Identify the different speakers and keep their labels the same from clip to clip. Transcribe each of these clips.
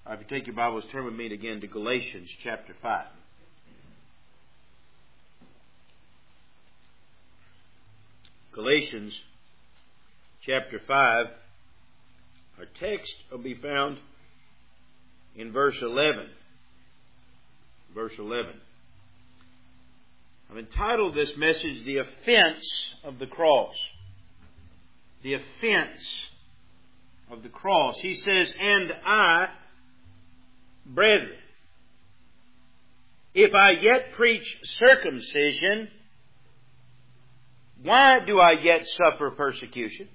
Speaker 1: If you take your Bibles, turn with me again to Galatians chapter 5. Galatians chapter 5. Our text will be found in verse 11. Verse 11. I've entitled this message, The Offense of the Cross. The offense of the cross. He says, "And I, brethren, if I yet preach circumcision, why do I yet suffer persecution?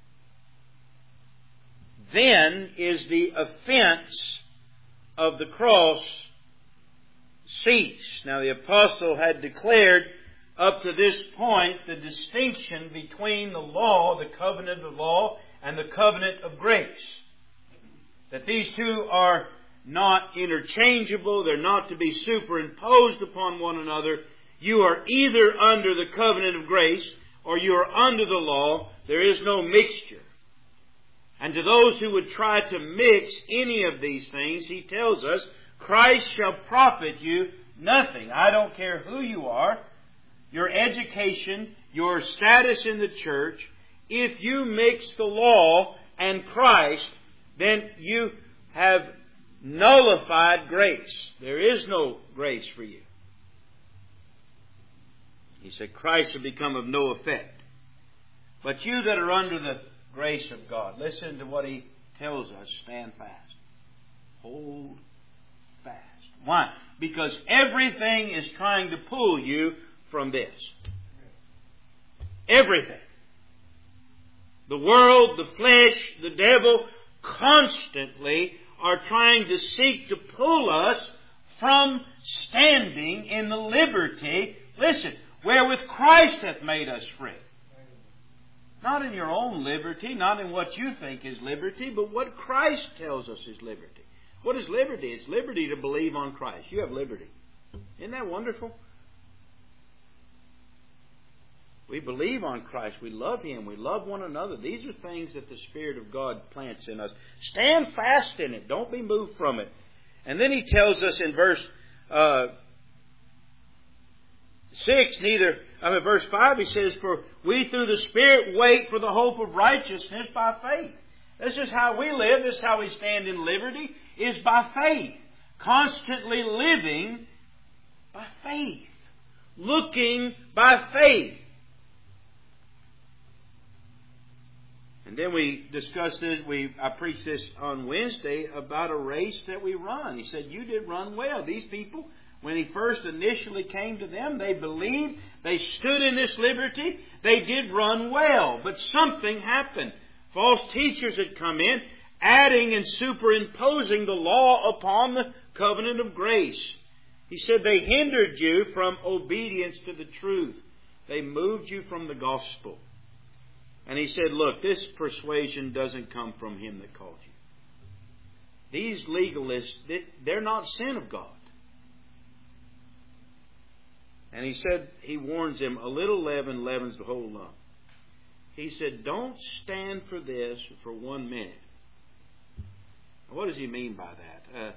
Speaker 1: Then is the offense of the cross ceased." Now the apostle had declared up to this point the distinction between the law, the covenant of law, and the covenant of grace. That these two are not interchangeable, they're not to be superimposed upon one another. You are either under the covenant of grace or you are under the law. There is no mixture. And to those who would try to mix any of these things, he tells us, Christ shall profit you nothing. I don't care who you are, your education, your status in the church. If you mix the law and Christ, then you have nullified grace. There is no grace for you. He said, Christ will become of no effect. But you that are under the grace of God, listen to what He tells us. Stand fast. Hold fast. Why? Because everything is trying to pull you from this. Everything. The world, the flesh, the devil constantly are trying to seek to pull us from standing in the liberty, listen, wherewith Christ hath made us free. Not in your own liberty, not in what you think is liberty, but what Christ tells us is liberty. What is liberty? It's liberty to believe on Christ. You have liberty. Isn't that wonderful? We believe on Christ. We love Him. We love one another. These are things that the Spirit of God plants in us. Stand fast in it. Don't be moved from it. And then He tells us in verse 5, He says, "For we through the Spirit wait for the hope of righteousness by faith." This is how we live. This is how we stand in liberty, is by faith. Constantly living by faith. Looking by faith. And then we discussed this, I preached this on Wednesday about a race that we run. He said, you did run well. These people, when He first initially came to them, they believed, they stood in this liberty, they did run well. But something happened. False teachers had come in, adding and superimposing the law upon the covenant of grace. He said they hindered you from obedience to the truth. They moved you from the gospel. And He said, look, this persuasion doesn't come from Him that called you. These legalists, they're not sin of God. And He said, He warns them, a little leaven leavens the whole lump. He said, don't stand for this for 1 minute. What does He mean by that?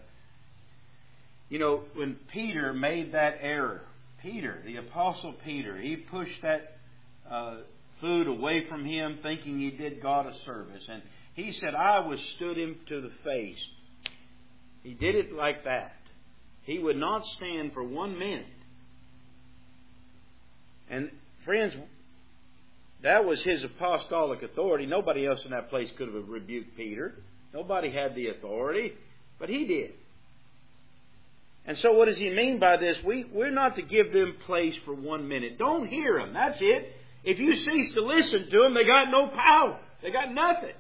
Speaker 1: When Peter made that error, the Apostle Peter, he pushed that food away from him thinking he did God a service. And he said, I withstood him to the face. He did it like that. He would not stand for 1 minute. And friends, that was his apostolic authority. Nobody else in that place could have rebuked Peter. Nobody had the authority, but he did. And so what does he mean by this? We're not to give them place for 1 minute. Don't hear them. That's it. If you cease to listen to them, they got no power. They got nothing.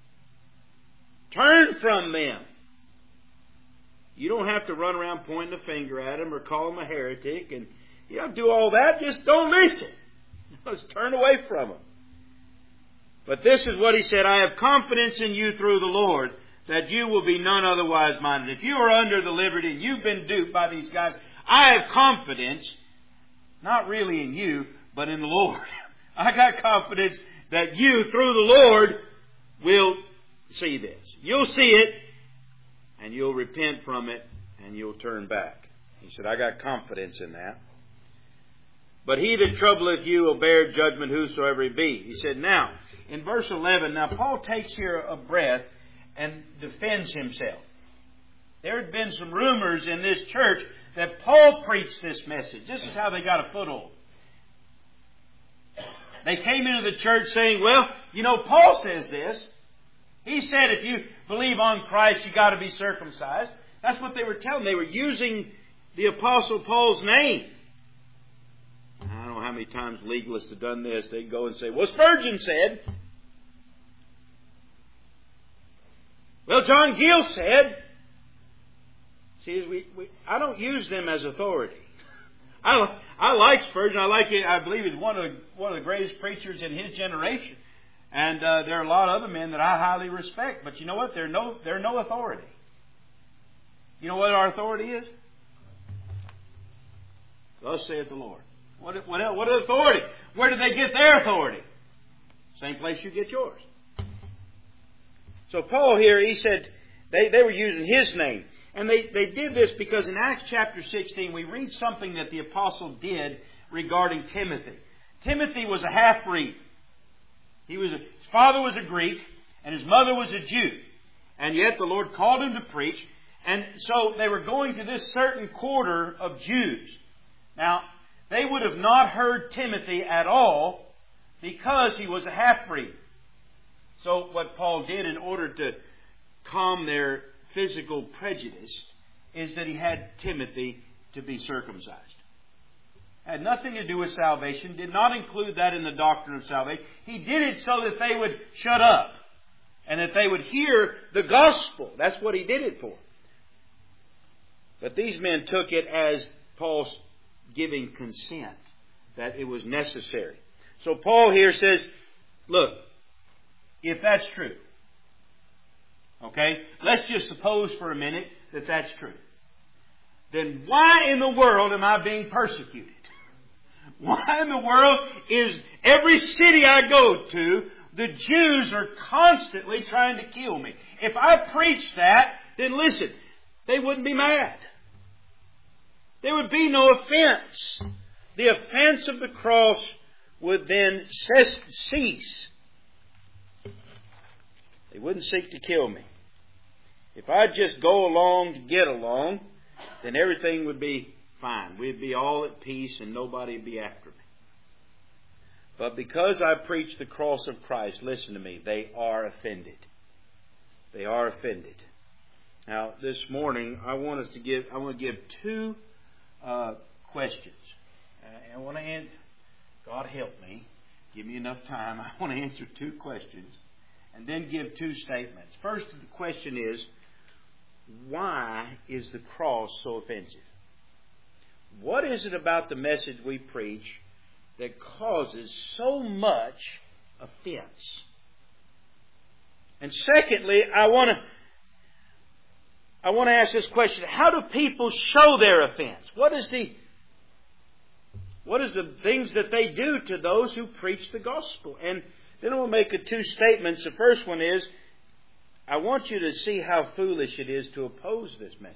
Speaker 1: Turn from them. You don't have to run around pointing a finger at them or call them a heretic. And you don't do all that. Just don't listen. Just turn away from them. But this is what he said, I have confidence in you through the Lord, that you will be none otherwise minded. If you are under the liberty and you've been duped by these guys, I have confidence, not really in you, but in the Lord. I got confidence that you, through the Lord, will see this. You'll see it, and you'll repent from it, and you'll turn back. He said, I got confidence in that. But he that troubleth you will bear judgment whosoever he be. He said, now, in verse 11, now Paul takes here a breath and defends himself. There had been some rumors in this church that Paul preached this message. This is how they got a foothold. They came into the church saying, well, you know, Paul says this. He said if you believe on Christ, you got to be circumcised. That's what they were telling. They were using the Apostle Paul's name. I don't know how many times legalists have done this. They go and say, well, Spurgeon said. Well, John Gill said. See, I don't use them as authority. I like Spurgeon. I like it. I believe he's one of the greatest preachers in his generation. And there are a lot of other men that I highly respect. But you know what? They're no authority. You know what our authority is? Thus saith the Lord. What authority? Where did they get their authority? Same place you get yours. So Paul here, he said they were using his name. And they did this because in Acts chapter 16 we read something that the apostle did regarding Timothy. Timothy was a half-breed. His father was a Greek and his mother was a Jew. And yet the Lord called him to preach. And so they were going to this certain quarter of Jews. Now, they would have not heard Timothy at all because he was a half-breed. So what Paul did in order to calm their physical prejudice is that he had Timothy to be circumcised. Had nothing to do with salvation, did not include that in the doctrine of salvation. He did it so that they would shut up and that they would hear the gospel. That's what he did it for. But these men took it as Paul's giving consent, that it was necessary. So Paul here says, look, if that's true, okay, let's just suppose for a minute that that's true. Then why in the world am I being persecuted? Why in the world is every city I go to, the Jews are constantly trying to kill me? If I preach that, then listen, they wouldn't be mad. There would be no offense. The offense of the cross would then cease. They wouldn't seek to kill me. If I just go along to get along, then everything would be fine. We'd be all at peace and nobody would be after me. But because I preach the cross of Christ, listen to me, they are offended. They are offended. Now, this morning, I want to give two questions. I want to answer. God help me. Give me enough time. I want to answer two questions and then give two statements. First, the question is, why is the cross so offensive? What is it about the message we preach that causes so much offense? And secondly, I want to ask this question: how do people show their offense? What is the things that they do to those who preach the gospel? And then we'll make two statements. The first one is, I want you to see how foolish it is to oppose this message.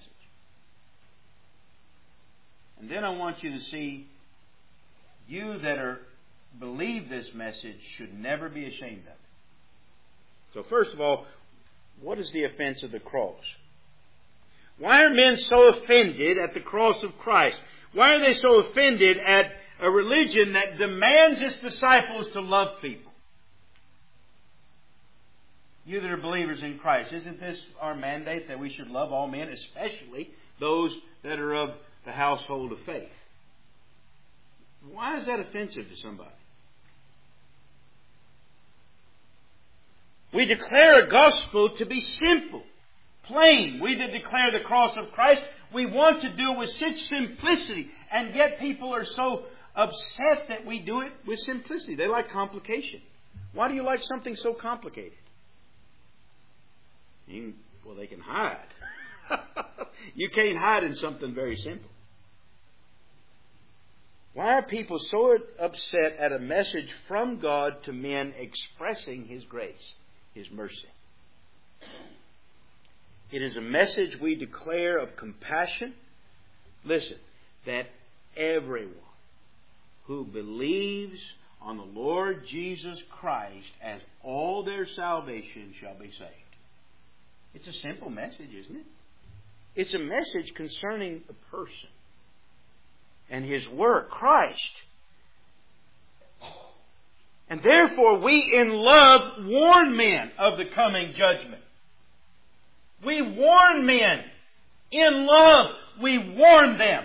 Speaker 1: And then I want you to see, you that believe this message should never be ashamed of it. So first of all, what is the offense of the cross? Why are men so offended at the cross of Christ? Why are they so offended at a religion that demands its disciples to love people? You that are believers in Christ, isn't this our mandate, that we should love all men, especially those that are of the household of faith? Why is that offensive to somebody? We declare a gospel to be simple, plain. We that declare the cross of Christ, we want to do it with such simplicity. And yet people are so upset that we do it with simplicity. They like complication. Why do you like something so complicated? Well, they can hide. You can't hide in something very simple. Why are people so upset at a message from God to men expressing His grace, His mercy? It is a message we declare of compassion. Listen, that everyone who believes on the Lord Jesus Christ as all their salvation shall be saved. It's a simple message, isn't it? It's a message concerning the person and His work, Christ. And therefore we in love warn men of the coming judgment. We warn men. In love, we warn them.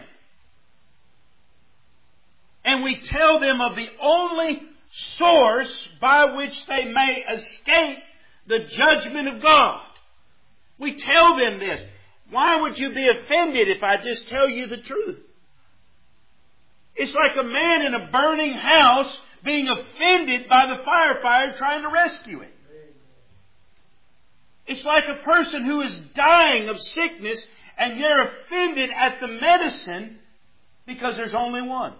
Speaker 1: And we tell them of the only source by which they may escape the judgment of God. We tell them this. Why would you be offended if I just tell you the truth? It's like a man in a burning house being offended by the firefighter trying to rescue it. It's like a person who is dying of sickness and they're offended at the medicine because there's only one.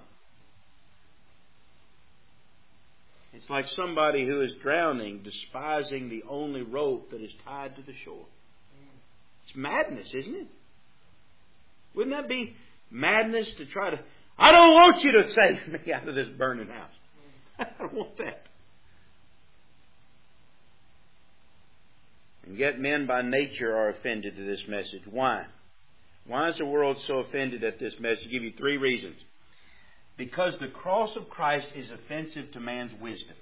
Speaker 1: It's like somebody who is drowning, despising the only rope that is tied to the shore. It's madness, isn't it? Wouldn't that be madness to try to... I don't want you to save me out of this burning house. I don't want that. And yet men by nature are offended to this message. Why? Why is the world so offended at this message? I'll give you 3 reasons. Because the cross of Christ is offensive to man's wisdom.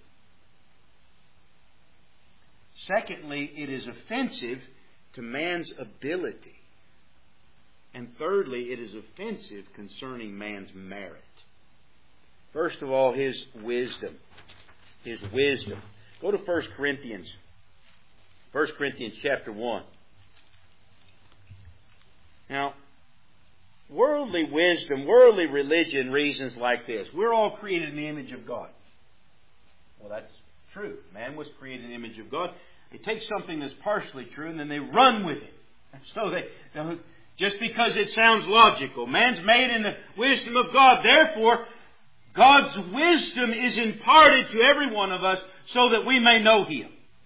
Speaker 1: Secondly, it is offensive to man's ability. And thirdly, it is offensive concerning man's merit. First of all, his wisdom. His wisdom. Go to 1 Corinthians. 1 Corinthians chapter 1. Now, worldly wisdom, worldly religion reasons like this. We're all created in the image of God. Well, that's true. Man was created in the image of God. They take something that's partially true and then they run with it. So just because it sounds logical. Man's made in the wisdom of God. Therefore, God's wisdom is imparted to every one of us so that we may know Him.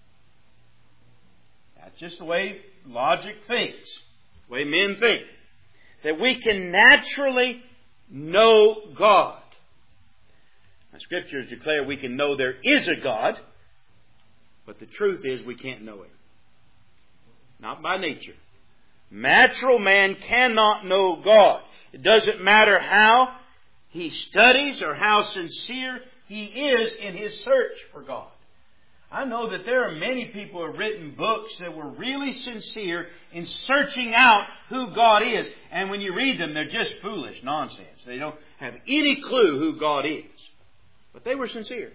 Speaker 1: That's just the way logic thinks. The way men think. That we can naturally know God. Now, Scriptures declare we can know there is a God. But the truth is we can't know Him. Not by nature. Natural man cannot know God. It doesn't matter how he studies or how sincere he is in his search for God. I know that there are many people who have written books that were really sincere in searching out who God is. And when you read them, they're just foolish nonsense. They don't have any clue who God is. But they were sincere.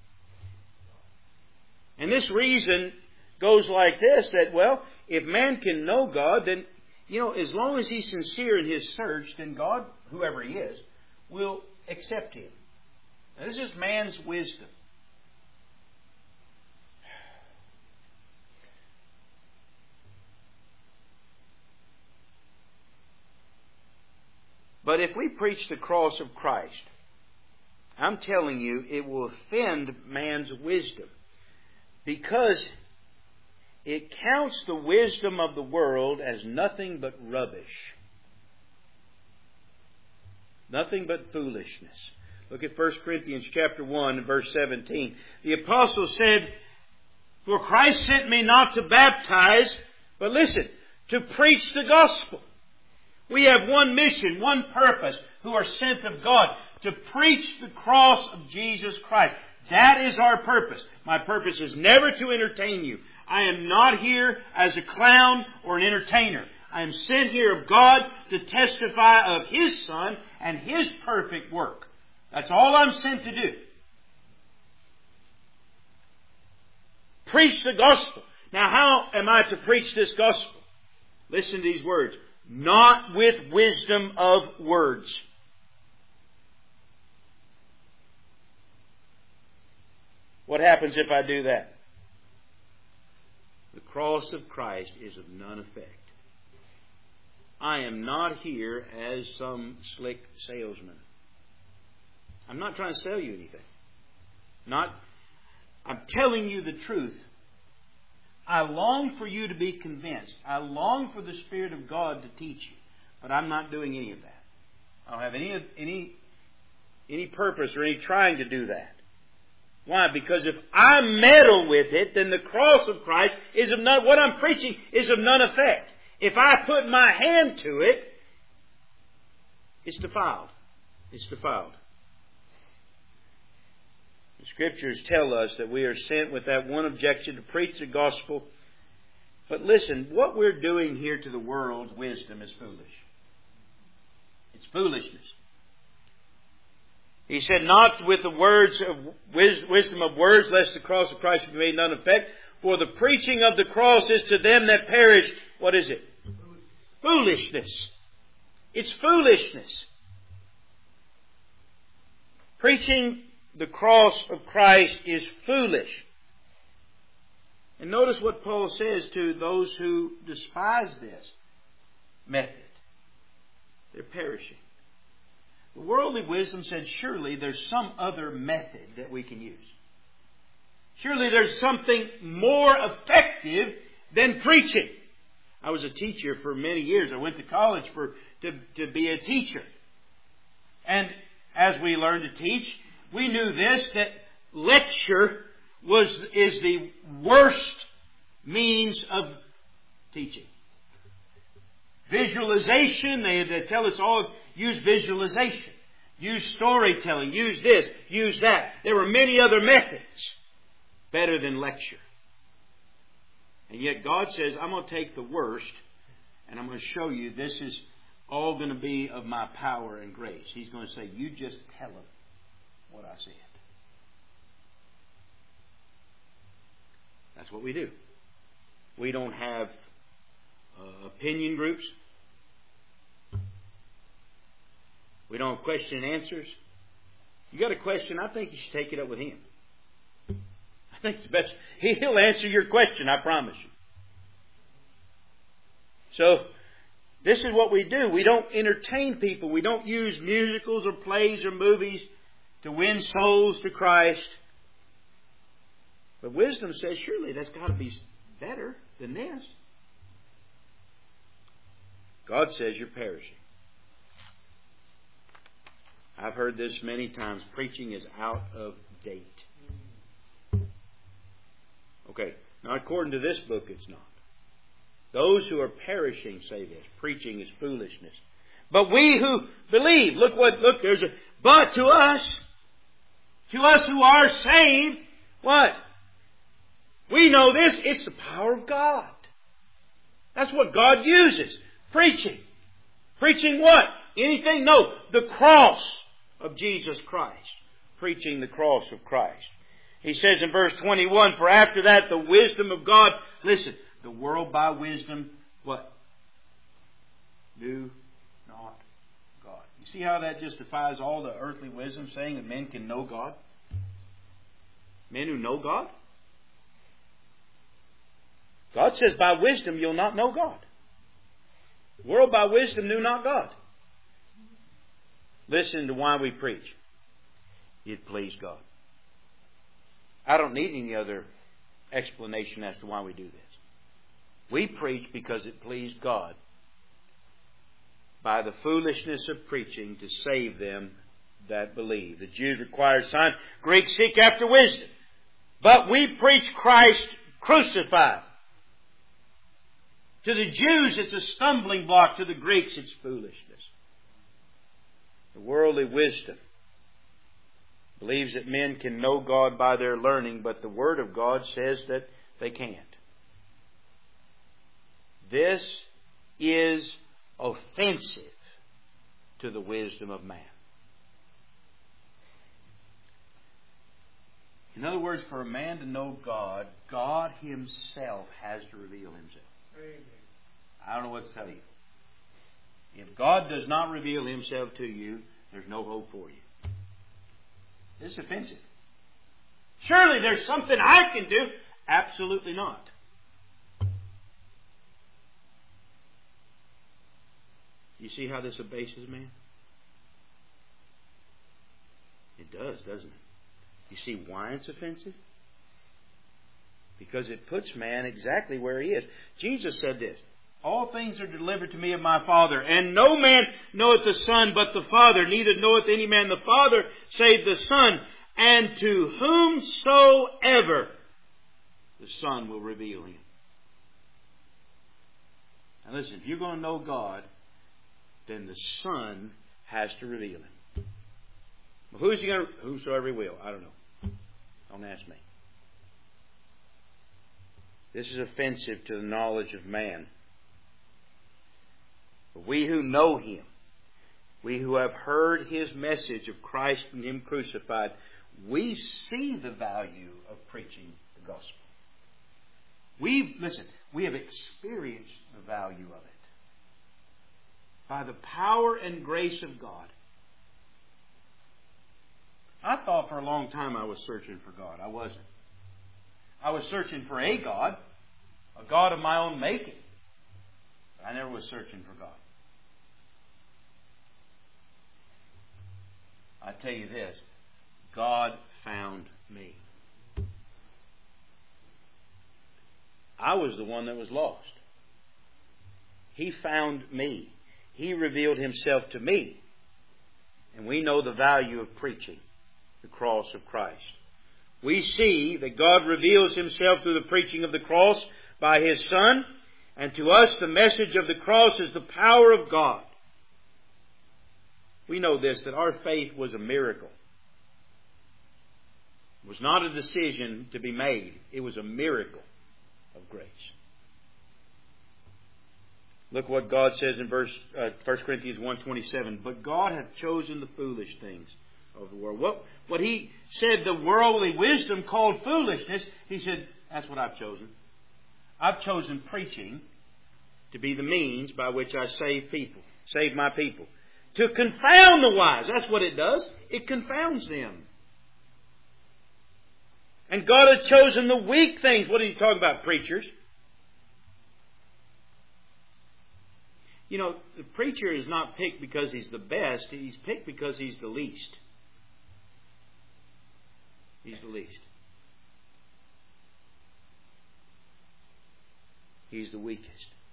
Speaker 1: And this reason goes like this, that, well, if man can know God, then, as long as he's sincere in his search, then God, whoever He is, will accept him. Now, this is man's wisdom. But if we preach the cross of Christ, I'm telling you, it will offend man's wisdom. Because it counts the wisdom of the world as nothing but rubbish. Nothing but foolishness. Look at 1 Corinthians chapter 1 verse 17. The apostle said, "For Christ sent me not to baptize, but listen, to preach the gospel." We have one mission, one purpose, who are sent of God, to preach the cross of Jesus Christ. That is our purpose. My purpose is never to entertain you. I am not here as a clown or an entertainer. I am sent here of God to testify of His Son and His perfect work. That's all I'm sent to do. Preach the gospel. Now, how am I to preach this gospel? Listen to these words. Not with wisdom of words. What happens if I do that? The cross of Christ is of none effect. I am not here as some slick salesman. I'm not trying to sell you anything. I'm telling you the truth. I long for you to be convinced. I long for the Spirit of God to teach you. But I'm not doing any of that. I don't have any purpose or any trying to do that. Why? Because if I meddle with it, then the cross of Christ is of none, what I'm preaching is of none effect. If I put my hand to it, it's defiled. It's defiled. The Scriptures tell us that we are sent with that one objection to preach the gospel. But listen, what we're doing here to the world's wisdom is foolish. It's foolishness. He said, not with the words of wisdom of words, lest the cross of Christ be made none effect. For the preaching of the cross is to them that perish. What is it? Foolishness. It's foolishness. Preaching the cross of Christ is foolish. And notice what Paul says to those who despise this method. They're perishing. The worldly wisdom said, surely there's some other method that we can use. Surely there's something more effective than preaching. I was a teacher for many years. I went to college to be a teacher. And as we learned to teach, we knew this, that lecture is the worst means of teaching. Visualization, they tell us all, use visualization. Use storytelling. Use this. Use that. There were many other methods better than lecture. And yet God says, I'm going to take the worst and I'm going to show you this is all going to be of my power and grace. He's going to say, you just tell them what I said. That's what we do. We don't have opinion groups. We don't have question and answers. You got a question, I think you should take it up with him. I think it's the best. He'll answer your question, I promise you. So, this is what we do. We don't entertain people. We don't use musicals or plays or movies to win souls to Christ. But wisdom says, surely that's got to be better than this. God says you're perishing. I've heard this many times. Preaching is out of date. Okay, now according to this book, it's not. Those who are perishing say this. Preaching is foolishness. But we who believe, but to us who are saved, what? We know this, it's the power of God. That's what God uses. Preaching. Preaching what? Anything? No. The cross of Jesus Christ. Preaching the cross of Christ. He says in verse 21, for after that the wisdom of God, listen, the world by wisdom, what? Knew not God. You see how that justifies all the earthly wisdom, saying that men can know God? Men who know God? God says by wisdom you'll not know God. The world by wisdom knew not God. Listen to why we preach. It pleased God. I don't need any other explanation as to why we do this. We preach because it pleased God by the foolishness of preaching to save them that believe. The Jews require sign. Greeks seek after wisdom. But we preach Christ crucified. To the Jews it's a stumbling block. To the Greeks it's foolishness. The worldly wisdom believes that men can know God by their learning, but the Word of God says that they can't. This is offensive to the wisdom of man. In other words, for a man to know God, God Himself has to reveal Himself. Amen. I don't know what to tell you. If God does not reveal Himself to you, there's no hope for you. This is offensive. Surely there's something I can do. Absolutely not. You see how this abases man? It does, doesn't it? You see why it's offensive? Because it puts man exactly where he is. Jesus said this, all things are delivered to me of my Father, and no man knoweth the Son but the Father, neither knoweth any man the Father save the Son, and to whomsoever the Son will reveal Him. Now listen, if you're going to know God, then the Son has to reveal Him. Well, who's He going to? Whosoever He will. I don't know. Don't ask me. This is offensive to the knowledge of man. But we who know Him, we who have heard His message of Christ and Him crucified, we see the value of preaching the gospel. We have experienced the value of it. By the power and grace of God. I thought for a long time I was searching for God. I wasn't. I was searching for a God of my own making. But I never was searching for God. I tell you this, God found me. I was the one that was lost. He found me. He revealed Himself to me. And we know the value of preaching the cross of Christ. We see that God reveals Himself through the preaching of the cross by His Son. And to us the message of the cross is the power of God. We know this, that our faith was a miracle. It was not a decision to be made. It was a miracle of grace. Look what God says in 1 Corinthians 1:27. But God hath chosen the foolish things of the world. What He said the worldly wisdom called foolishness, He said, that's what I've chosen. I've chosen preaching to be the means by which I save my people. To confound the wise. That's what it does. It confounds them. And God had chosen the weak things. What are you talking about, preachers? You know, the preacher is not picked because he's the best. He's picked because he's the least. He's the least. He's the weakest.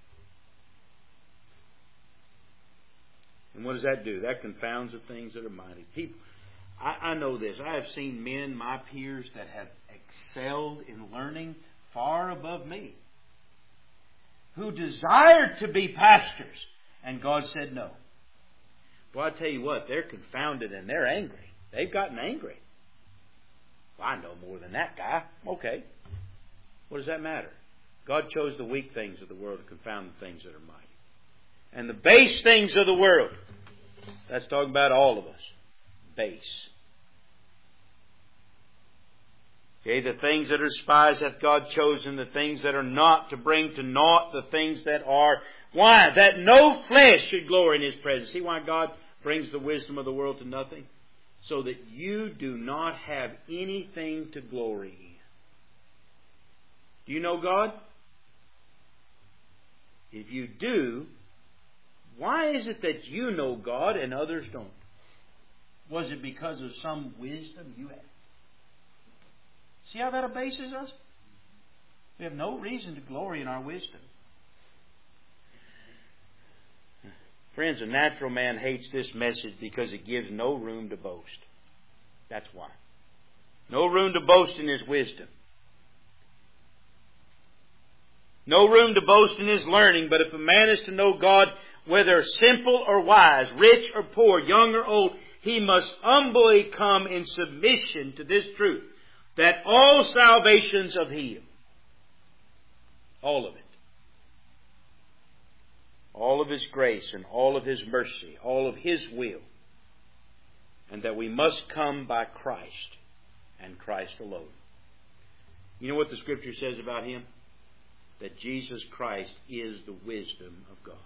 Speaker 1: And what does that do? That confounds the things that are mighty. People, I know this. I have seen men, my peers, that have excelled in learning far above me, who desired to be pastors, and God said no. Well, I tell you what, they're confounded and they're angry. They've gotten angry. Well, I know more than that guy. Okay. What does that matter? God chose the weak things of the world to confound the things that are mighty. And the base things of the world, that's talking about all of us. Base. Okay, the things that are despised hath God chosen, the things that are not, to bring to naught the things that are. Why? That no flesh should glory in His presence. See why God brings the wisdom of the world to nothing? So that you do not have anything to glory in. Do you know God? If you do, why is it that you know God and others don't? Was it because of some wisdom you had? See how that abases us? We have no reason to glory in our wisdom. Friends, a natural man hates this message because it gives no room to boast. That's why. No room to boast in his wisdom. No room to boast in his learning. But if a man is to know God, whether simple or wise, rich or poor, young or old, he must humbly come in submission to this truth, that all salvation's of Him. All of it. All of His grace and all of His mercy, all of His will. And that we must come by Christ and Christ alone. You know what the Scripture says about Him? That Jesus Christ is the wisdom of God.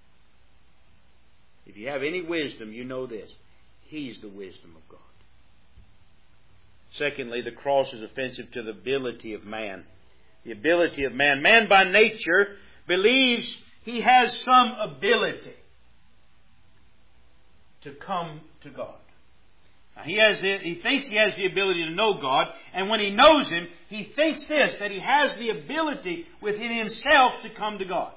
Speaker 1: If you have any wisdom, you know this. He's the wisdom of God. Secondly, the cross is offensive to the ability of man. The ability of man. Man by nature believes he has some ability to come to God. Now, he thinks he has the ability to know God, and when he knows Him, he thinks this, that he has the ability within himself to come to God.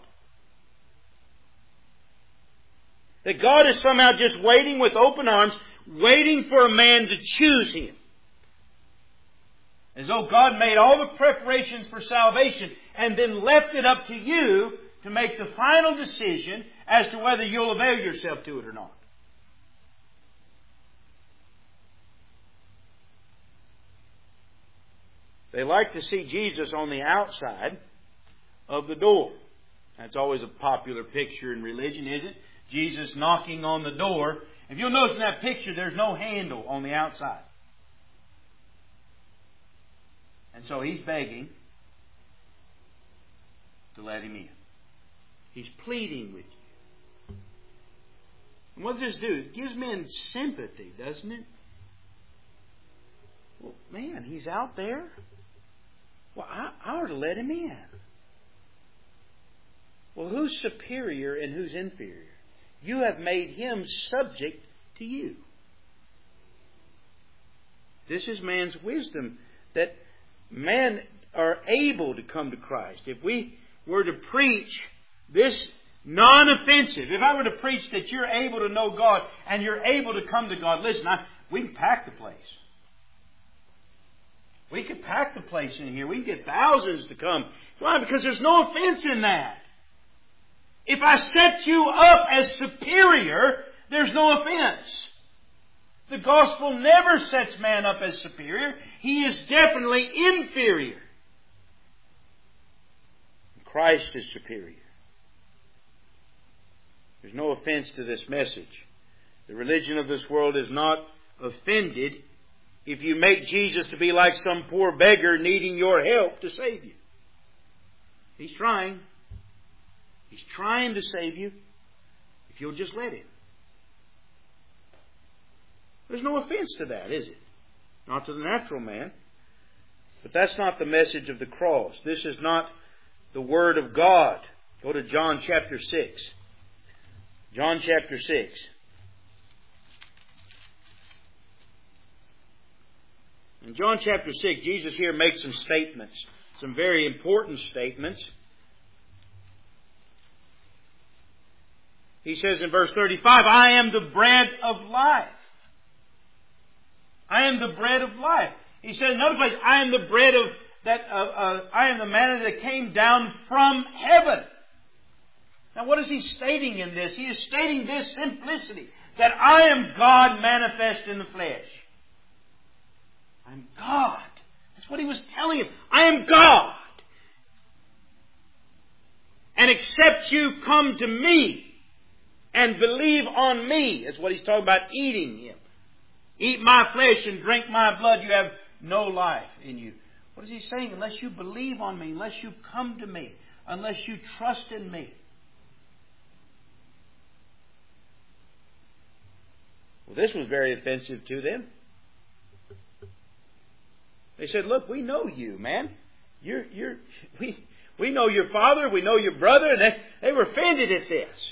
Speaker 1: That God is somehow just waiting with open arms, waiting for a man to choose Him. As though God made all the preparations for salvation and then left it up to you to make the final decision as to whether you'll avail yourself to it or not. They like to see Jesus on the outside of the door. That's always a popular picture in religion, isn't it? Jesus knocking on the door. If you'll notice in that picture, there's no handle on the outside. And so He's begging to let Him in. He's pleading with you. And what does this do? It gives men sympathy, doesn't it? Well, man, He's out there. Well, I ought to let Him in. Well, who's superior and who's inferior? You have made Him subject to you. This is man's wisdom, that men are able to come to Christ. If we were to preach this non-offensive, if I were to preach that you're able to know God and you're able to come to God, listen, we can pack the place. We could pack the place in here. We can get thousands to come. Why? Because there's no offense in that. If I set you up as superior, there's no offense. The gospel never sets man up as superior. He is definitely inferior. Christ is superior. There's no offense to this message. The religion of this world is not offended if you make Jesus to be like some poor beggar needing your help to save you. He's trying. He's trying to save you if you'll just let Him. There's no offense to that, is it? Not to the natural man. But that's not the message of the cross. This is not the Word of God. Go to John chapter 6. John chapter 6. In John chapter 6, Jesus here makes some statements. Some very important statements. He says in verse 35, I am the bread of life. I am the bread of life. He said in another place, I am the bread of I am the manna that came down from heaven. Now what is He stating in this? He is stating this simplicity, that I am God manifest in the flesh. I'm God. That's what He was telling him. I am God. And except you come to me and believe on me, that's what He's talking about, eating Him. Eat my flesh and drink my blood, you have no life in you. What is He saying? Unless you believe on me, unless you come to me, unless you trust in me. Well, this was very offensive to them. They said, look, we know you, man. We know your father, we know your brother, and they were offended at this.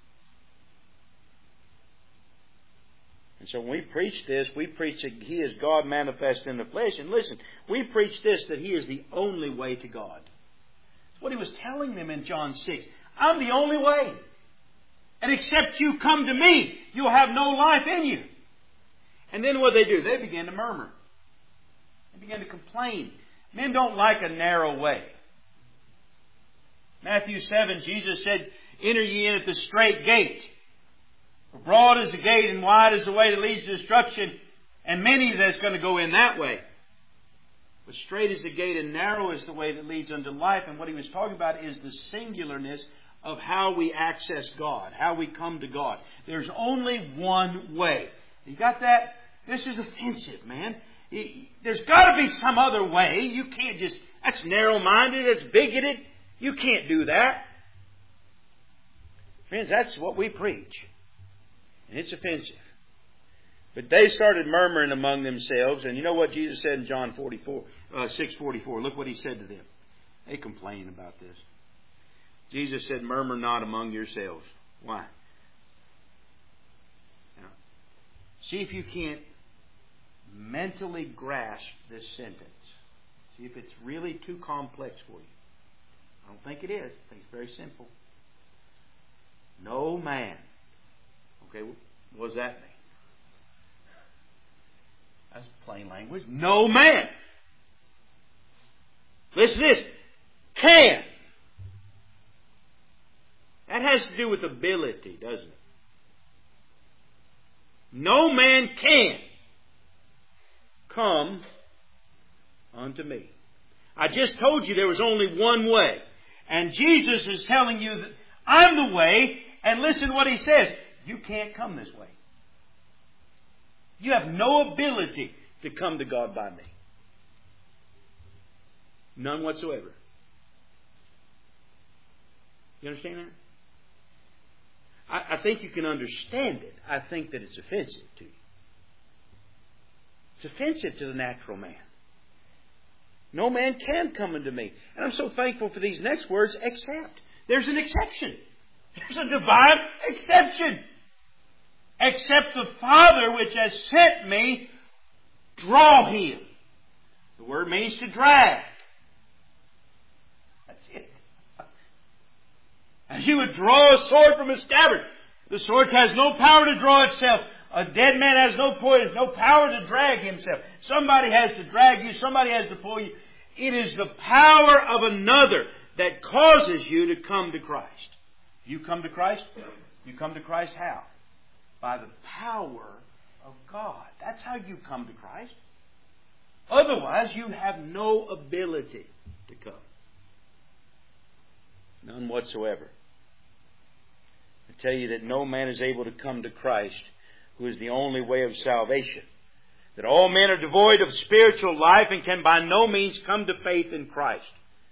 Speaker 1: And so when we preach this, we preach that He is God manifest in the flesh. And listen, we preach this, that He is the only way to God. That's what He was telling them in John 6. I'm the only way. And except you come to me, you'll have no life in you. And then what they do? They begin to murmur. They begin to complain. Men don't like a narrow way. Matthew 7, Jesus said, enter ye in at the strait gate. For broad is the gate and wide is the way that leads to destruction, and many that's going to go in that way. But straight is the gate and narrow is the way that leads unto life. And what He was talking about is the singularness of how we access God, how we come to God. There's only one way. You got that? This is offensive, man. There's got to be some other way. You can't just, that's narrow-minded, that's bigoted. You can't do that. Friends, that's what we preach. And it's offensive. But they started murmuring among themselves. And you know what Jesus said in John 6:44? Look what He said to them. They complain about this. Jesus said, murmur not among yourselves. Why? Now, see if you can't mentally grasp this sentence. See if it's really too complex for you. I don't think it is. I think it's very simple. No man. Okay, what does that mean? That's plain language. No man. Listen to this. Can. That has to do with ability, doesn't it? No man can come unto me. I just told you there was only one way. And Jesus is telling you that I'm the way. And listen to what He says. You can't come this way. You have no ability to come to God by me. None whatsoever. You understand that? I think you can understand it. I think that it's offensive to you. It's offensive to the natural man. No man can come unto me. And I'm so thankful for these next words, except. There's an exception. There's a divine exception. Except the Father which has sent me draw him. The word means to drag. That's it. As you would draw a sword from a scabbard. The sword has no power to draw itself. A dead man has no power to drag himself. Somebody has to drag you. Somebody has to pull you. It is the power of another that causes you to come to Christ. You come to Christ? You come to Christ how? By the power of God. That's how you come to Christ. Otherwise, you have no ability to come. None whatsoever. I tell you that no man is able to come to Christ, who is the only way of salvation. That all men are devoid of spiritual life and can by no means come to faith in Christ.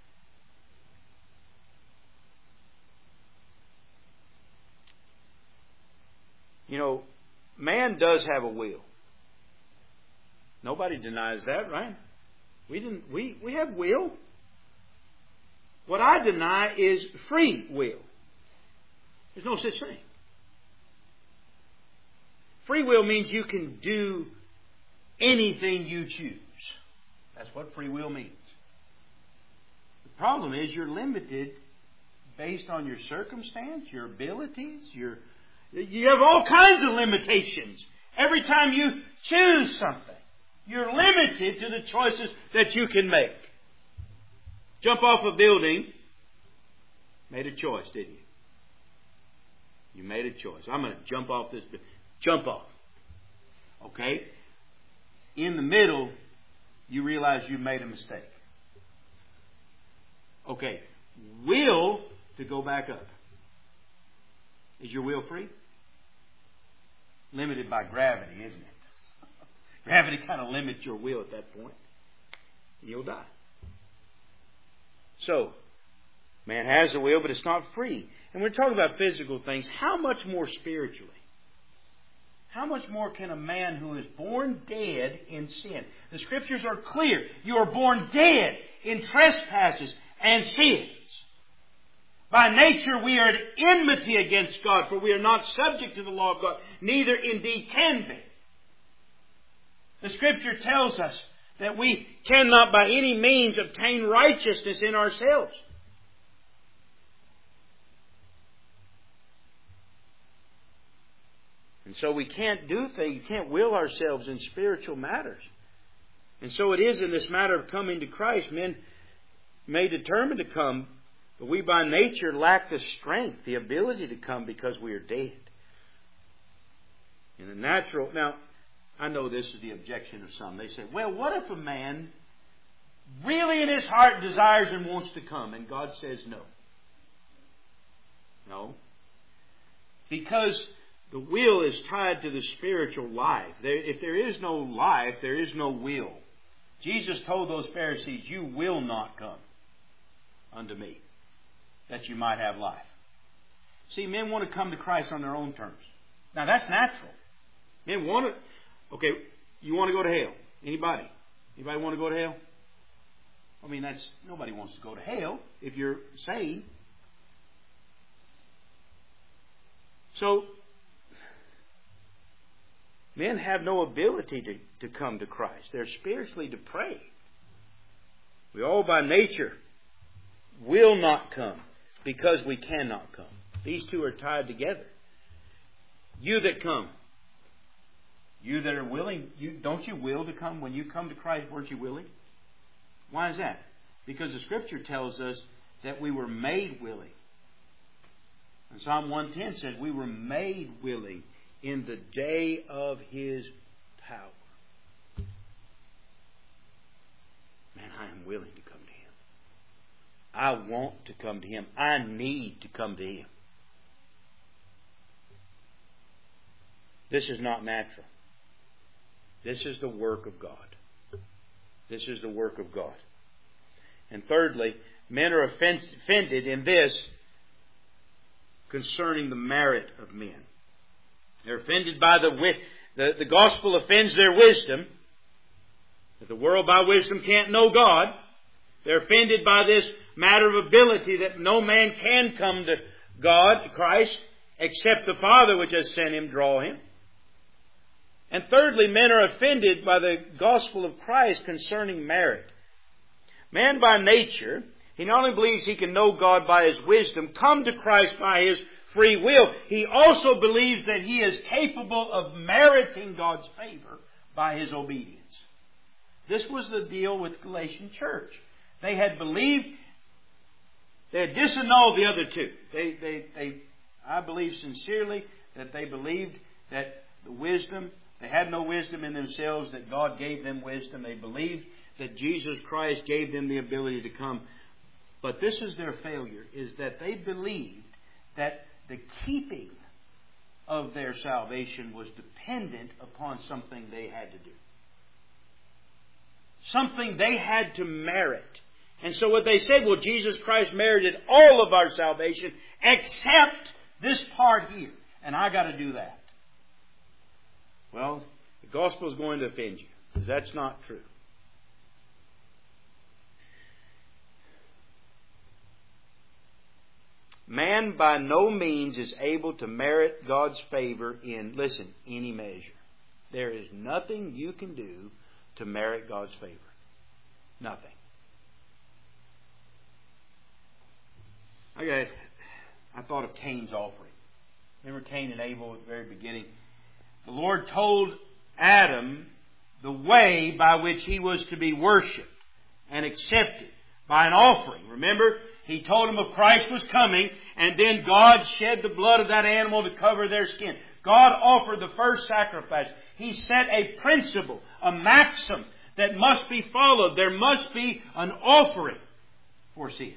Speaker 1: You know, man does have a will. Nobody denies that, right? We have will. What I deny is free will. There's no such thing. Free will means you can do anything you choose. That's what free will means. The problem is you're limited based on your circumstance, your abilities, you have all kinds of limitations. Every time you choose something, you're limited to the choices that you can make. Jump off a building, made a choice, didn't you? You made a choice. I'm going to jump off this building. Jump off. Okay? In the middle, you realize you made a mistake. Okay. Will to go back up. Is your will free? Limited by gravity, isn't it? Gravity kind of limits your will at that point. You'll die. So, man has a will, but it's not free. And we're talking about physical things. How much more spiritually? How much more can a man who is born dead in sin? The Scriptures are clear. You are born dead in trespasses and sins. By nature we are at enmity against God, for we are not subject to the law of God, neither indeed can be. The Scripture tells us that we cannot by any means obtain righteousness in ourselves. And so we can't do things, we can't will ourselves in spiritual matters. And so it is in this matter of coming to Christ. Men may determine to come, but we by nature lack the strength, the ability to come because we are dead. In the natural... Now, I know this is the objection of some. They say, well, what if a man really in his heart desires and wants to come, and God says no? No. Because the will is tied to the spiritual life. If there is no life, there is no will. Jesus told those Pharisees, you will not come unto me, that you might have life. See, men want to come to Christ on their own terms. Now, that's natural. Men want to... Okay, you want to go to hell? Anybody? Anybody want to go to hell? I mean, nobody wants to go to hell if you're saved. Men have no ability to come to Christ. They're spiritually depraved. We all by nature will not come because we cannot come. These two are tied together. You that come, you that are willing, don't you will to come? When you come to Christ, weren't you willing? Why is that? Because the Scripture tells us that we were made willing. And Psalm 110 says we were made willing in the day of His power. Man, I am willing to come to Him. I want to come to Him. I need to come to Him. This is not natural. This is the work of God. This is the work of God. And thirdly, men are offended in this concerning the merit of men. They're offended by the gospel offends their wisdom. That the world by wisdom can't know God. They're offended by this matter of ability that no man can come to God, Christ, except the Father which has sent Him draw him. And thirdly, men are offended by the gospel of Christ concerning merit. Man by nature, he not only believes he can know God by his wisdom, come to Christ by his free will, he also believes that he is capable of meriting God's favor by his obedience. This was the deal with Galatian church. They had believed, they had disannulled the other two. I believe sincerely that they believed that the wisdom, they had no wisdom in themselves, that God gave them wisdom. They believed that Jesus Christ gave them the ability to come. But this is their failure, is that they believed that the keeping of their salvation was dependent upon something they had to do. Something they had to merit. And so what they said, well, Jesus Christ merited all of our salvation except this part here. And I got to do that. Well, the gospel is going to offend you, because that's not true. Man by no means is able to merit God's favor in, listen, any measure. There is nothing you can do to merit God's favor. Nothing. I thought of Cain's offering. Remember Cain and Abel at the very beginning? The Lord told Adam the way by which he was to be worshipped and accepted by an offering. Remember, He told him of Christ was coming, and then God shed the blood of that animal to cover their skin. God offered the first sacrifice. He set a principle, a maxim that must be followed. There must be an offering for sin.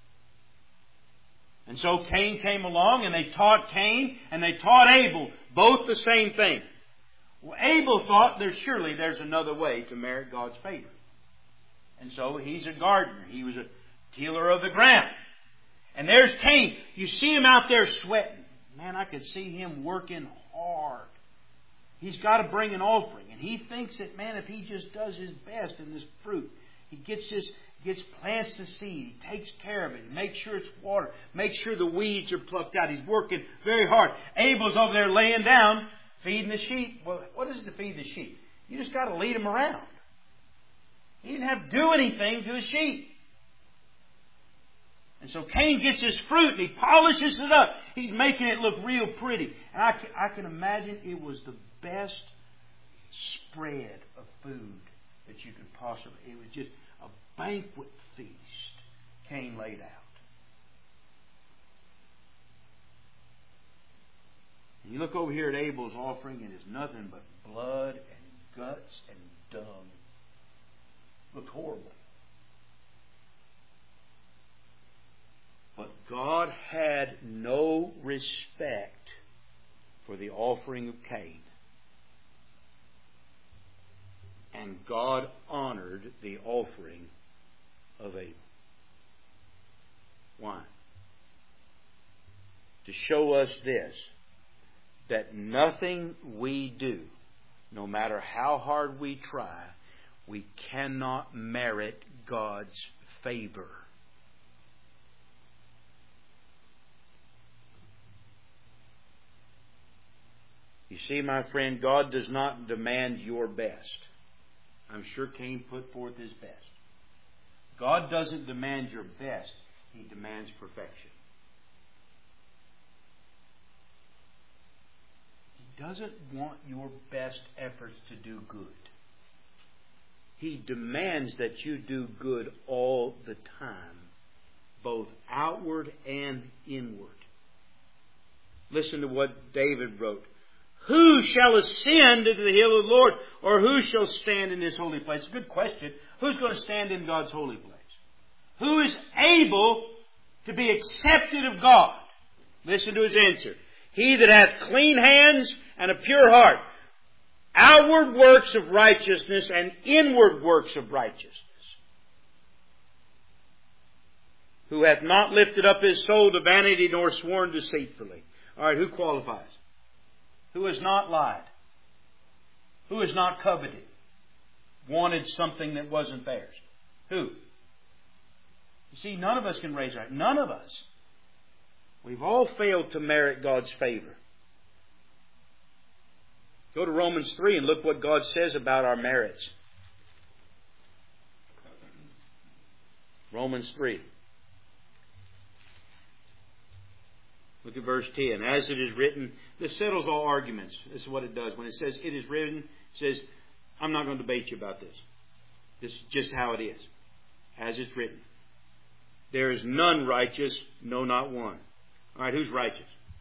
Speaker 1: And so Cain came along, and they taught Cain and they taught Abel both the same thing. Well, Abel thought surely there's another way to merit God's favor. And so he's a gardener. He was a tiller of the ground. And there's Cain. You see him out there sweating. Man, I could see him working hard. He's got to bring an offering. And he thinks that, man, if he just does his best in this fruit, he plants the seed, he takes care of it, he makes sure it's watered, makes sure the weeds are plucked out. He's working very hard. Abel's over there laying down, feeding the sheep. Well, what is it to feed the sheep? You just got to lead them around. He didn't have to do anything to the sheep. And so Cain gets his fruit and he polishes it up. He's making it look real pretty. And I can imagine it was the best spread of food that you could possibly. It was just a banquet feast Cain laid out. And you look over here at Abel's offering and it's nothing but blood and guts and dung. Looked horrible. But God had no respect for the offering of Cain. And God honored the offering of Abel. Why? To show us this, that nothing we do, no matter how hard we try, we cannot merit God's favor. You You see, my friend, God does not demand your best. I'm sure Cain put forth his best. God doesn't demand your best. He demands perfection. He doesn't want your best efforts to do good. He demands that you do good all the time, both outward and inward. Listen to what David wrote. Who shall ascend into the hill of the Lord? Or who shall stand in His holy place? Good question. Who's going to stand in God's holy place? Who is able to be accepted of God? Listen to his answer. He that hath clean hands and a pure heart, outward works of righteousness and inward works of righteousness. Who hath not lifted up his soul to vanity nor sworn deceitfully. All right, who qualifies? Who has not lied? Who has not coveted? Wanted something that wasn't theirs? Who? You see, none of us can raise right. None of us. We've all failed to merit God's favor. Go to Romans 3 and look what God says about our merits. Romans 3. Look at verse 10. As it is written, this settles all arguments. This is what it does. When it says it is written, it says, I'm not going to debate you about this. This is just how it is. As it's written. There is none righteous, no, not one. All right, who's righteous?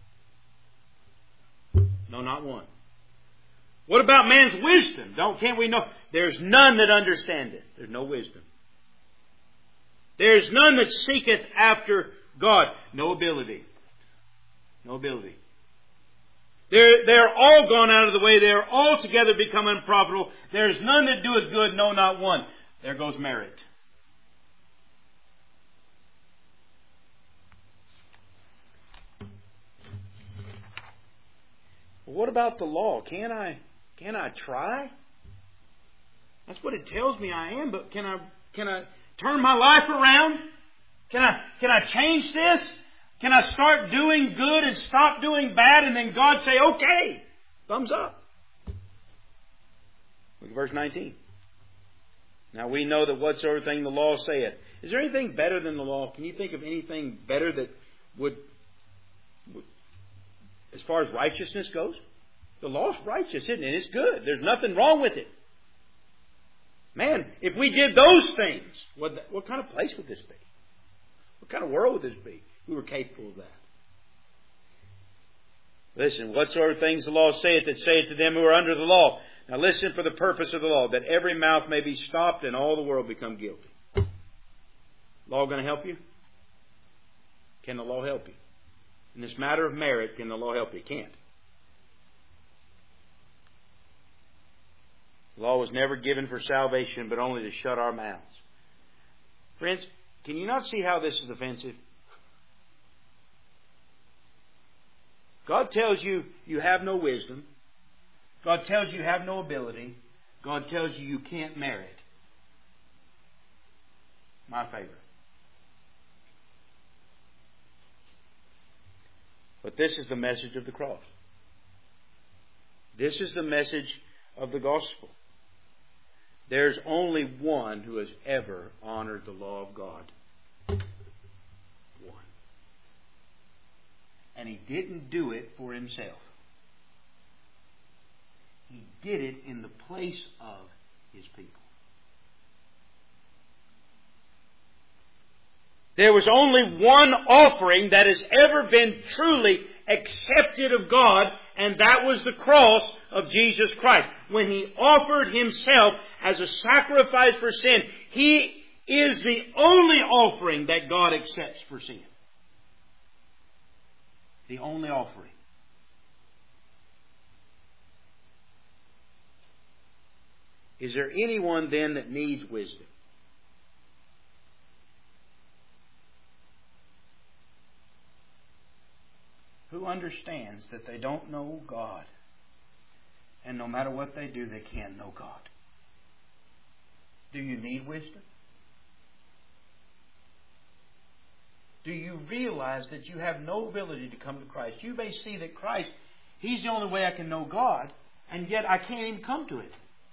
Speaker 1: No, not one. What about man's wisdom? Can't we know? There's none that understandeth. There's no wisdom. There's none that seeketh after God. No ability. No ability. They're all gone out of the way. They're altogether become unprofitable. There's none that doeth good, no, not one. There goes merit. What about the law? Can I try? That's what it tells me I am, but can I turn my life around? Can I change this? Can I start doing good and stop doing bad and then God say, okay, thumbs up? Look at verse 19. Now we know that whatsoever thing the law saith. Is there anything better than the law? Can you think of anything better that would as far as righteousness goes? The law's righteous, isn't it? It's good. There's nothing wrong with it. Man, if we did those things, what kind of place would this be? What kind of world would this be? We were capable of that. Listen, whatsoever things the law saith, that saith to them who are under the law. Now listen for the purpose of the law, that every mouth may be stopped and all the world become guilty. Law going to help you? Can the law help you? In this matter of merit, can the law help you? It can't. The law was never given for salvation, but only to shut our mouths. Friends, can you not see how this is offensive? God tells you you have no wisdom. God tells you have no ability. God tells you you can't merit. My favorite. But this is the message of the cross. This is the message of the gospel. There's only one who has ever honored the law of God. One. And He didn't do it for Himself. He did it in the place of His people. There was only one offering that has ever been truly accepted of God, and that was the cross of Jesus Christ. When He offered Himself as a sacrifice for sin, He is the only offering that God accepts for sin. The only offering. Is there anyone then that needs wisdom? Who understands that they don't know God, and no matter what they do, they can't know God? Do you need wisdom? Do you realize that you have no ability to come to Christ? You may see that Christ He's the only way I can know God, and yet I can't even come to it.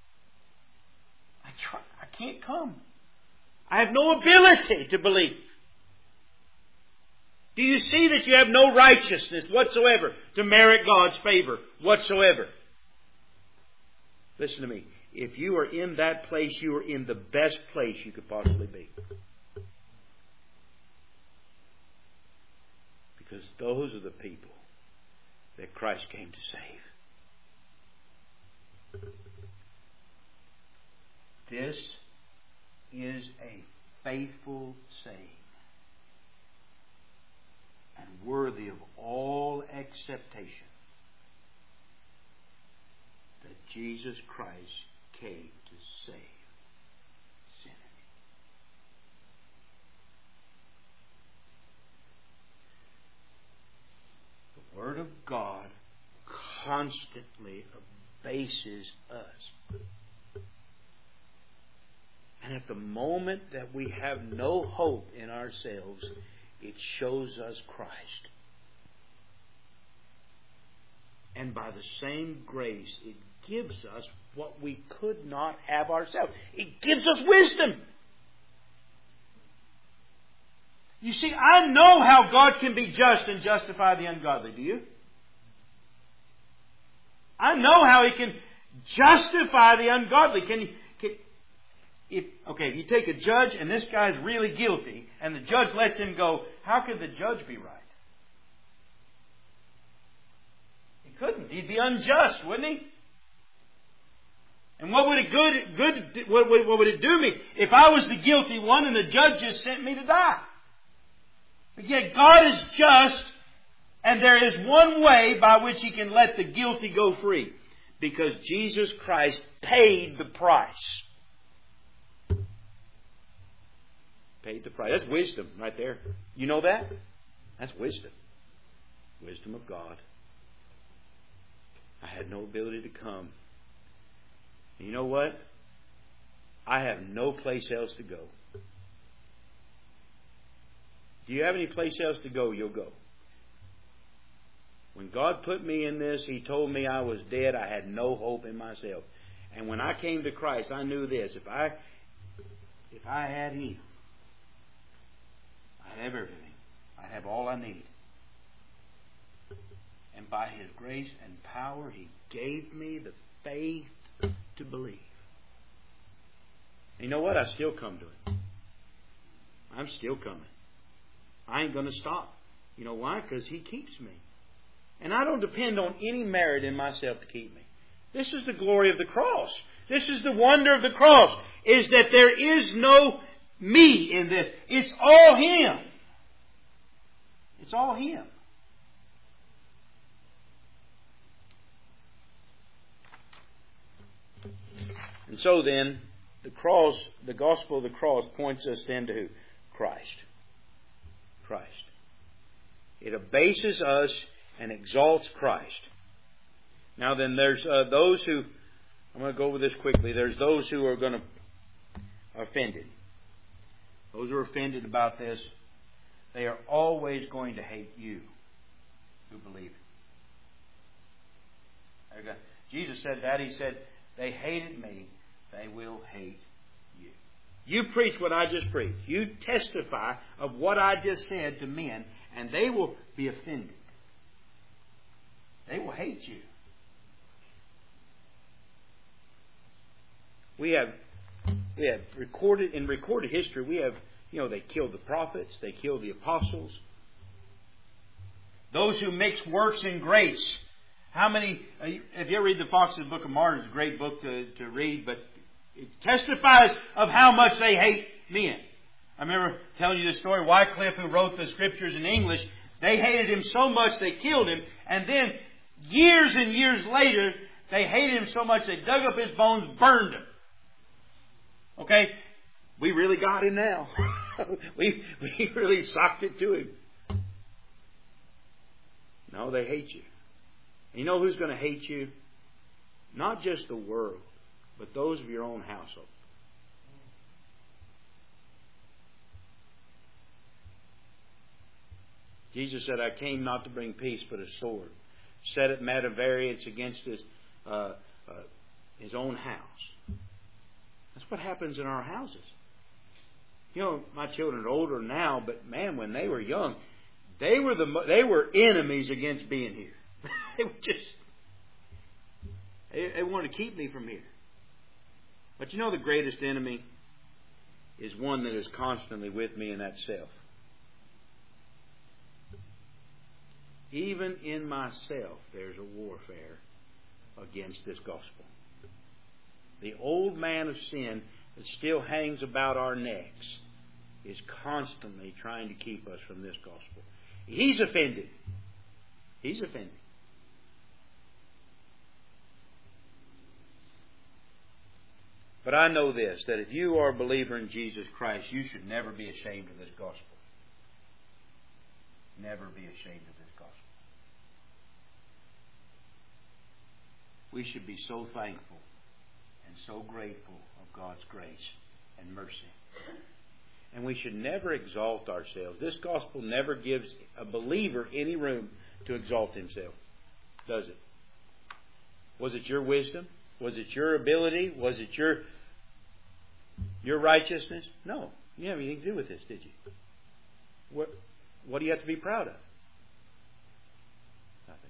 Speaker 1: I can't come. I have no ability to believe. Do you see that you have no righteousness whatsoever to merit God's favor whatsoever? Listen to me. If you are in that place, you are in the best place you could possibly be. Because those are the people that Christ came to save. This is a faithful saying and worthy of all acceptation that Jesus Christ came to save sinners. The Word of God constantly abases us. And at the moment that we have no hope in ourselves, it shows us Christ. And by the same grace, it gives us what we could not have ourselves. It gives us wisdom. You see, I know how God can be just and justify the ungodly. Do you? I know how He can justify the ungodly. If you take a judge and this guy's really guilty and the judge lets him go, how could the judge be right? He couldn't. He'd be unjust, wouldn't he? And what would it do me if I was the guilty one and the judge just sent me to die? But yet God is just, and there is one way by which He can let the guilty go free. Because Jesus Christ paid the price. Paid the price. That's wisdom right there. You know that? That's wisdom. Wisdom of God. I had no ability to come. And you know what? I have no place else to go. Do you have any place else to go? You'll go. When God put me in this, He told me I was dead. I had no hope in myself. And when I came to Christ, I knew this. If I had Him, I have everything. I have all I need. And by His grace and power, He gave me the faith to believe. And you know what? I still come to Him. I'm still coming. I ain't going to stop. You know why? Because He keeps me. And I don't depend on any merit in myself to keep me. This is the glory of the cross. This is the wonder of the cross. Is that there is no me in this. It's all Him. It's all Him. And so then, the cross, the gospel of the cross points us then to who? Christ. Christ. It abases us and exalts Christ. Now then, there's those who, I'm going to go over this quickly. There's those who are going to offended. Those who are offended about this, they are always going to hate you who believe it. Jesus said that. He said, they hated me, they will hate you. You preach what I just preached. You testify of what I just said to men, and they will be offended. They will hate you. We have recorded in recorded history, we have, they killed the prophets, they killed the apostles. Those who mix works and grace. How many, if you ever read the Fox's Book of Martyrs, it's a great book to read, but it testifies of how much they hate men. I remember telling you the story, Wycliffe, who wrote the scriptures in English, they hated him so much they killed him, and then years and years later, they hated him so much they dug up his bones, burned him. Okay? We really got him now. we really socked it to him. No, they hate you. And you know who's going to hate you? Not just the world, but those of your own household. Jesus said, I came not to bring peace, but a sword. set at variance against his own house. That's what happens in our houses. You know, my children are older now, but man, when they were young, they were enemies against being here. They were they wanted to keep me from here. But you know, the greatest enemy is one that is constantly with me, and that's self. Even in myself, there's a warfare against this gospel. The old man of sin that still hangs about our necks is constantly trying to keep us from this gospel. He's offended. He's offended. But I know this, that if you are a believer in Jesus Christ, you should never be ashamed of this gospel. Never be ashamed of this gospel. We should be so thankful and so grateful of God's grace and mercy. And we should never exalt ourselves. This gospel never gives a believer any room to exalt himself, does it? Was it your wisdom? Was it your ability? Was it your righteousness? No. You didn't have anything to do with this, did you? What do you have to be proud of? Nothing.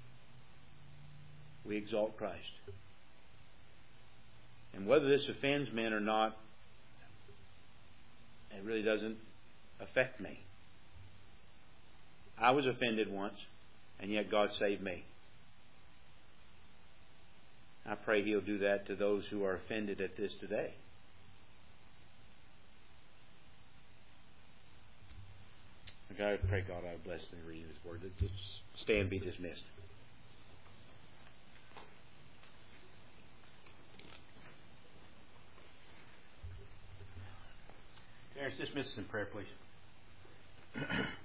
Speaker 1: We exalt Christ. And whether this offends men or not, it really doesn't affect me. I was offended once, and yet God saved me. I pray He'll do that to those who are offended at this today. I pray God I bless the reading of His Word. Just stand, be dismissed. Terrence, dismiss us in prayer, please.